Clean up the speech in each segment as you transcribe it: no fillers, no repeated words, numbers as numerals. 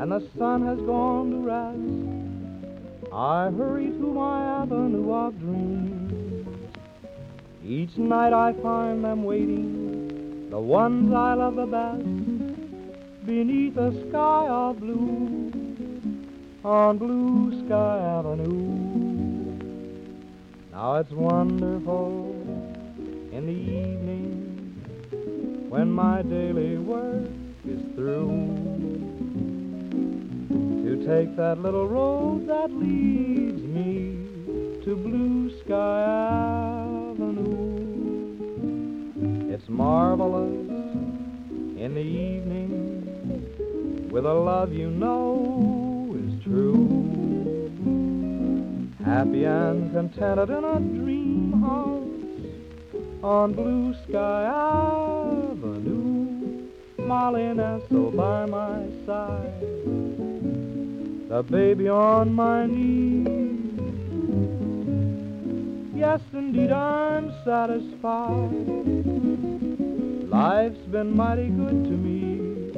and the sun has gone to rest, I hurry to my avenue of dreams. Each night I find them waiting, the ones I love the best, beneath a sky of blue, on Blue Sky Avenue. Now it's wonderful in the evening when my daily work is through, to take that little road that leads me to Blue Sky Avenue. It's marvelous in the evening with a love you know is true, happy and contented in a dream house on Blue Sky Avenue. Molly nestled by my side, the baby on my knee. Yes, indeed, I'm satisfied. Life's been mighty good to me.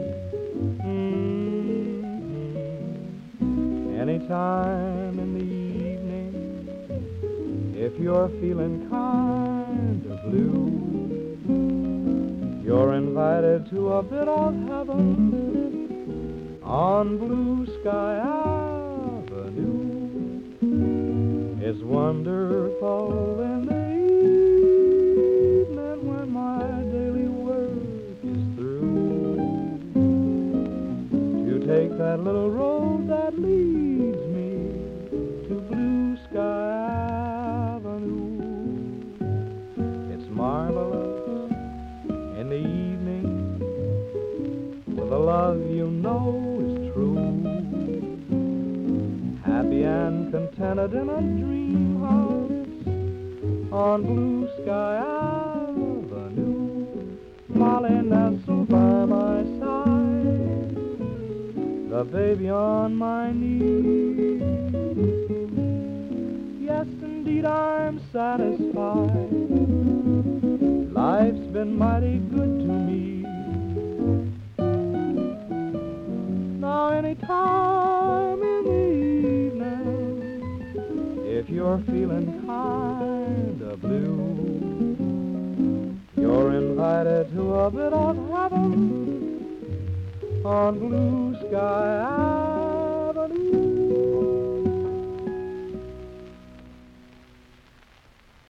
Anytime in the evening, if you're feeling kind of blue, you're invited to a bit of heaven on Blue Sky Avenue. It's wonderful in the evening when my daily work is through, to take that little road that leads me to Blue Sky Avenue. It's marvelous in the evening with a love you know is true, happy and contented in a dream house on Blue Sky Avenue. Molly nestled by my side, the baby on my knee. Yes, indeed, I'm satisfied. Life's been mighty good to me. Now anytime in the evening, if you're feeling kind of blue, you're invited to a bit of heaven on Blue Sky Avenue.